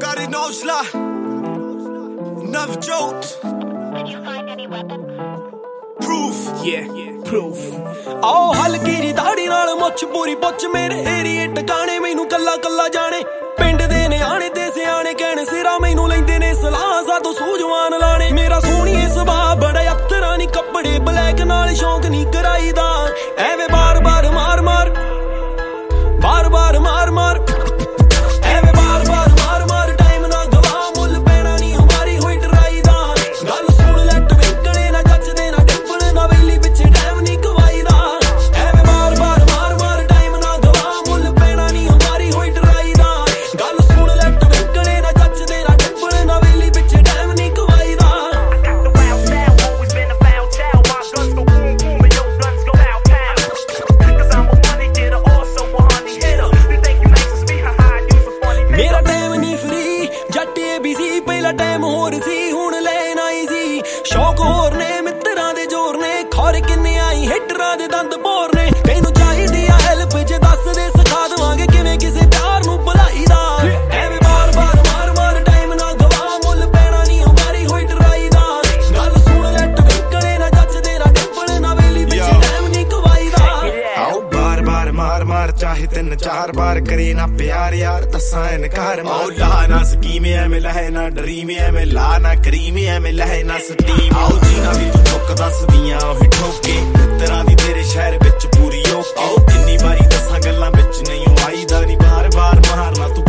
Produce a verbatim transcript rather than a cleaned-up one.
Gary Nosla, Navjot. Did you find any weapons? Proof, yeah, yeah, proof. ਆਓ ਹਲਕੀ ਜੀ ਦਾੜੀ ਨਾਲ ਮੁੱਛ ਪੂਰੀ ਪੁੱਛ ਮੇਰੇ ਏਰੀਏ ਟਿਕਾਣੇ ਮੈਨੂੰ ਕੱਲਾ ਕੱਲਾ ਜਾਣੇ ਪਿੰਡ ਦੇ ਨਿਆਣੇ ਤੇ ਸਿਆਣੇ ਕਹਿਣ ਸਿਰਾ ਮੈਨੂੰ ਲੈਂਦੇ ਨੇ ਸਲਾਹ ਸਾਤੋਂ ਸੂਝਵਾਨ ਲਾਣੇ ਮੇਰਾ ਸੋਹਣੀਏ ਸੁਭਾਅ ਬੜਾ ਅਫਤਰਾਂ ਨੀ ਕੱਪੜੇ ਬਲੈਕ ਨਾਲ ਸ਼ੌਂਕ ਨਹੀਂ ਕਰਾਈਦਾ ਐਵੇਂ ਬਾਰ ਬਾਰ ਮਾਰ ਮਾਰ ਬਾਰ ਬਾਰ ਮਾਰ ਮਾਰ ਐਵੇਂ ਬਾਰ ਬਾਰ ਮਾਰ ਮਾਰ ਟਾਈਮ ਨਾ ਗਵਾ ਮੁੱਲ ਪੈਣਾ ਨਹੀਂ ਹਮਾਰੀ ਹੋਈ ਡਰਾਈਦਾ ਗੱਲ ਸੁਣ ਲੈ ਟਵਿੰਕਲੇ ਨਾ ਜੱਜਦੇ ਨਾ ਡਿੰਪਲ ਨਾ ਵੇਲੀ ਪਿੱਛੇ ਟਾਈਮ ਨਹੀਂ ਗਵਾਈਦਾ ਐਵੇਂ ਬਾਰ ਬਾਰ ਮਾਰ ਮਾਰ ਟਾਈਮ ਨਾ ਗਵਾ ਮੁੱਲ ਪੈਣਾ ਨਹੀਂ ਹਮਾਰੀ ਹੋਈ ਡਰਾਈਦਾ ਗੱਲ ਸੁਣ ਲੈ ਟਵਿੰਕਲੇ ਨਾ ਜੱਜਦੇ ਨਾ ਡਿੰਪਲ ਨਾ ਵੇਲੀ ਪਿੱਛੇ ਟਾਈਮ ਨਹੀਂ ਗਵਾਈਦਾ ਮੇਰਾ ਟਾਈਮ ਨਹੀਂ ਫਰੀ ਜੱਟ ਏ ਬੀਜ਼ੀ ਪਹਿਲਾ ਟਾਈਮ ਹੋਰ ਸੀ ਹੁਣ ਲੈਣ ਆਈ ਸੀ ਸ਼ੌਕ ਹੋਰ ਨੇ ਮਿੱਤਰਾਂ ਦੇ ਜ਼ੋਰ ਨੇ ਖੌਰ ਕਿੰਨੇ ਆਈ ਹਿੱਟਰਾਂ ਦੇ ਦੰਦ ਬੋਰ ਨੇ ਤੈਨੂੰ ਚਾਹੀਦੀ ਆ ਹੈਲਪ ਜੇ ਦੱਸ ਦੇ ਸਿਖਾ ਦੇਵਾਂਗੇ ਕਿਵੇਂ ਕਿਸੇ ਪਿਆਰ ਨੂੰ ਭੁਲਾਈਦਾ ਐਵੇਂ ਬਾਰ ਬਾਰ ਮਾਰ ਮਾਰ ਟਾਈਮ ਨਾ ਗਵਾ ਮੁੱਲ ਪੈਣਾ ਨਹੀਂ ਹਮਾਰੀ ਹੋਈ ਡਰਾਈਦਾ ਗੱਲ ਸੁਣ ਲੈ ਟਵਿੰਕਲੇ ਨਾ ਜੱਜਦੇ ਨਾ ਡਿੰਪਲ ਨਾ ਵੇਲੀ ਪਿੱਛੇ ਟਾਈਮ ਨਹੀਂ ਗਵਾਈਦਾ ਆਓ ਬਾਰ ਬਾਰ ਮਾਰ ਮਾਰ ਚਾਹੇ ਤਿੰਨ ਚਾਰ ਬਾਰ ਕਰੇ ਨਾ ਪਿਆਰ ਯਾਰ ਦੱਸਾਂ ਇਨਕਾਰ ਮਾਰ ਲਾ ਨਾ ਸਕੀਮ ਐਵੇਂ ਲਹੇ ਨਾ ਡਰੀਮ ਐਵੇਂ ਲਾ ਨਾ ਕਰੀਮ ਐਵੇਂ ਲਹੇ ਨਾ ਸਟੀਮ ਆਓ ਜੀਨਾ ਵੀ ਤੂੰ ਚੁੱਕ ਦੱਸਦੀਆਂ ਉਹੀ ਠੋਕੇ ਮਿੱਤਰਾਂ ਦੀ ਤੇਰੇ ਸ਼ਹਿਰ ਵਿੱਚ ਪੂਰੀ ਓਕੇ ਆਓ ਕਿੰਨੀ ਵਾਰੀ ਦੱਸਾਂ ਗੱਲਾਂ ਵਿੱਚ ਨਹੀਂ ਆਈਦਾ ਨਹੀਂ ਬਾਰ ਬਾਰ ਮਾਰਨਾ